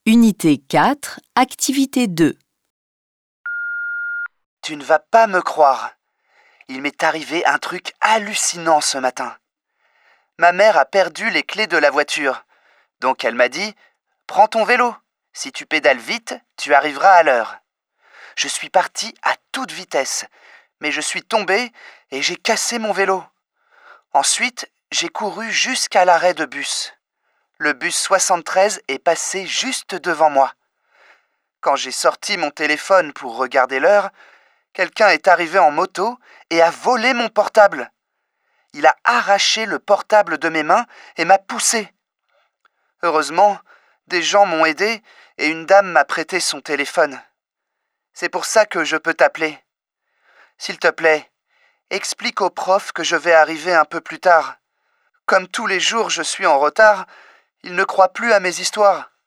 Unité 4, Activité 2. Tu ne vas pas me croire. Il m'est arrivé un truc hallucinant ce matin. Ma mère a perdu les clés de la voiture. Donc elle m'a dit « Prends ton vélo. Si tu pédales vite, tu arriveras à l'heure. » Je suis parti à toute vitesse, mais je suis tombé et j'ai cassé mon vélo. Ensuite, j'ai couru jusqu'à l'arrêt de bus. Le bus 73 est passé juste devant moi. Quand j'ai sorti mon téléphone pour regarder l'heure, quelqu'un est arrivé en moto et a volé mon portable. Il a arraché le portable de mes mains et m'a poussé. Heureusement, des gens m'ont aidé et une dame m'a prêté son téléphone. C'est pour ça que je peux t'appeler. S'il te plaît, explique au prof que je vais arriver un peu plus tard. Comme tous les jours je suis en retard, il ne croit plus à mes histoires.